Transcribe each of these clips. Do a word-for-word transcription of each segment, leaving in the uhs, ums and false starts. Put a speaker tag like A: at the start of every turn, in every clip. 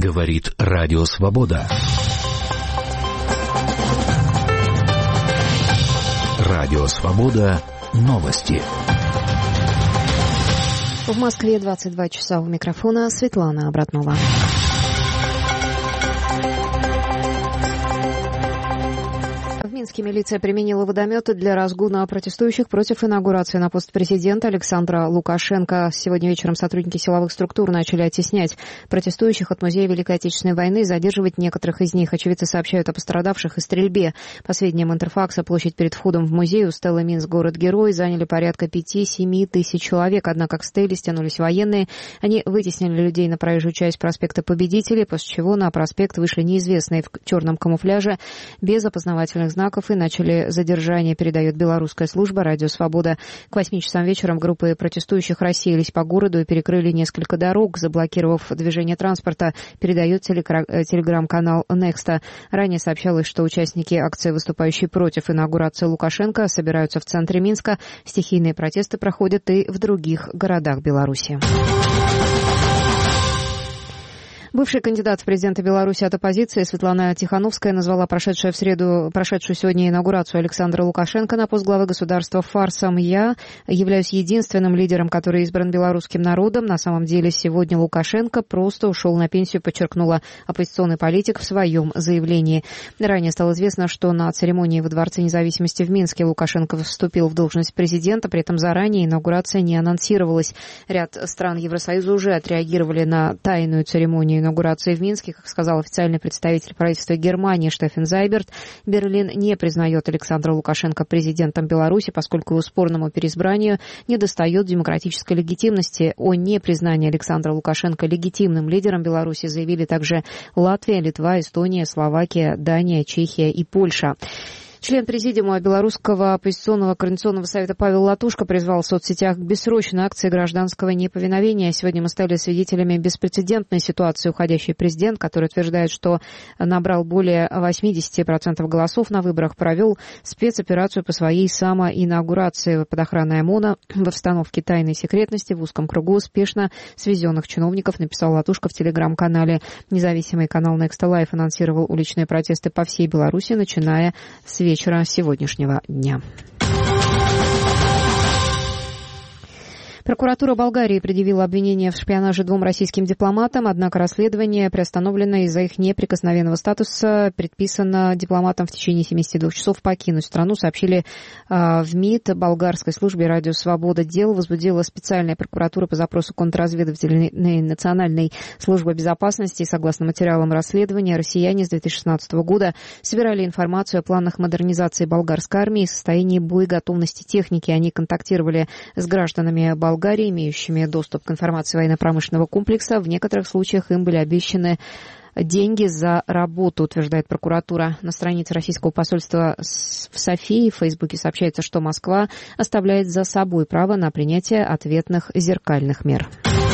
A: Говорит Радио Свобода. Радио Свобода. Новости.
B: В Москве двадцать два часа. У микрофона Светлана Обратнова. В Минске милиция применила водометы для разгона протестующих против инаугурации на пост президента Александра Лукашенко. Сегодня вечером сотрудники силовых структур начали оттеснять протестующих от Музея Великой Отечественной войны и задерживать некоторых из них. Очевидцы сообщают о пострадавших и стрельбе. По сведениям Интерфакса, площадь перед входом в музей у стелы «Минск. Город-герой» заняли порядка пяти-семи тысяч человек. Однако к стеле стянулись военные. Они вытеснили людей на проезжую часть проспекта Победителей, после чего на проспект вышли неизвестные в черном камуфляже без опознавательных знаков и начали задержание, передает белорусская служба «Радио Свобода». К восьми часам вечером группы протестующих рассеялись по городу и перекрыли несколько дорог, заблокировав движение транспорта, передает телеграм-канал Некста. Ранее сообщалось, что участники акции, выступающие против инаугурации Лукашенко, собираются в центре Минска. Стихийные протесты проходят и в других городах Беларуси. Бывший кандидат в президенты Беларуси от оппозиции Светлана Тихановская назвала прошедшую в среду, прошедшую сегодня инаугурацию Александра Лукашенко на пост главы государства фарсом. «Я являюсь единственным лидером, который избран белорусским народом. На самом деле сегодня Лукашенко просто ушел на пенсию», подчеркнула оппозиционный политик в своем заявлении. Ранее стало известно, что на церемонии во Дворце независимости в Минске Лукашенко вступил в должность президента, при этом заранее инаугурация не анонсировалась. Ряд стран Евросоюза уже отреагировали на тайную церемонию инаугурации в Минске. Как сказал официальный представитель правительства Германии Штефан Зайберт, Берлин не признает Александра Лукашенко президентом Беларуси, поскольку его спорному переизбранию недостает демократической легитимности. О непризнании Александра Лукашенко легитимным лидером Беларуси заявили также Латвия, Литва, Эстония, Словакия, Дания, Чехия и Польша. Член президиума Белорусского оппозиционного координационного совета Павел Латушко призвал в соцсетях к бессрочной акции гражданского неповиновения. Сегодня мы стали свидетелями беспрецедентной ситуации. Уходящий президент, который утверждает, что набрал более восемьдесят процентов голосов на выборах, провел спецоперацию по своей самоинаугурации под охраной ОМОНа в обстановке тайной секретности в узком кругу успешно свезенных чиновников, написал Латушко в телеграм-канале. Независимый канал Next Life анонсировал уличные протесты по всей Беларуси, начиная с вечера сегодняшнего дня. Прокуратура Болгарии предъявила обвинение в шпионаже двум российским дипломатам, однако расследование приостановлено из-за их неприкосновенного статуса. Предписано дипломатам в течение семидесяти двух часов покинуть страну, сообщили э, в МИД болгарской службе «Радио Свобода». Дело возбудила специальная прокуратура по запросу контрразведывательной национальной службы безопасности. Согласно материалам расследования, россияне с две тысячи шестнадцатого года собирали информацию о планах модернизации болгарской армии и состоянии боеготовности техники. Они контактировали с гражданами Болгарии, Болгарии, имеющими доступ к информации военно-промышленного комплекса. В некоторых случаях им были обещаны деньги за работу, утверждает прокуратура. На странице российского посольства в Софии в Фейсбуке сообщается, что Москва оставляет за собой право на принятие ответных зеркальных мер.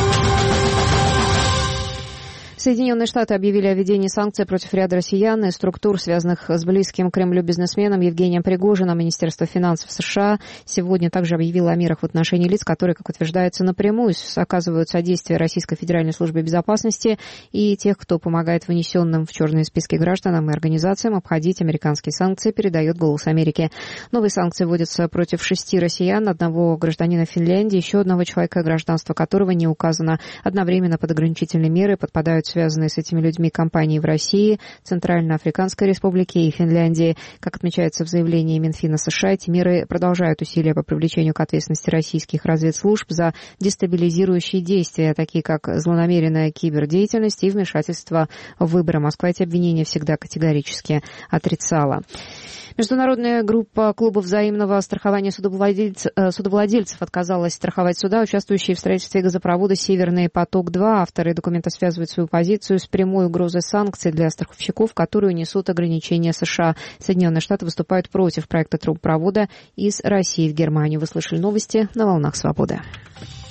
B: Соединенные Штаты объявили о введении санкций против ряда россиян и структур, связанных с близким к Кремлю бизнесменом Евгением Пригожиным. Министерство финансов США сегодня также объявило о мерах в отношении лиц, которые, как утверждается, напрямую оказывают содействие Российской Федеральной службе безопасности, и тех, кто помогает внесенным в черные списки гражданам и организациям обходить американские санкции, передает «Голос Америки». Новые санкции вводятся против шести россиян, одного гражданина Финляндии, еще одного человека, гражданство которого не указано. Одновременно под ограничительные меры подпадают связанные с этими людьми компании в России, Центральноафриканской Республике и Финляндии. Как отмечается в заявлении Минфина США, эти меры продолжают усилия по привлечению к ответственности российских разведслужб за дестабилизирующие действия, такие как злонамеренная кибердеятельность и вмешательство в выборы. Москва эти обвинения всегда категорически отрицала. Международная группа клубов взаимного страхования судовладельцев, судовладельцев отказалась страховать суда, участвующие в строительстве газопровода «Северный поток-два». Авторы документа связывают свою позицию с прямой угрозой санкций для страховщиков, которые несут ограничения США. Соединенные Штаты выступают против проекта трубопровода из России в Германию. Вы слышали новости на «Волнах Свободы».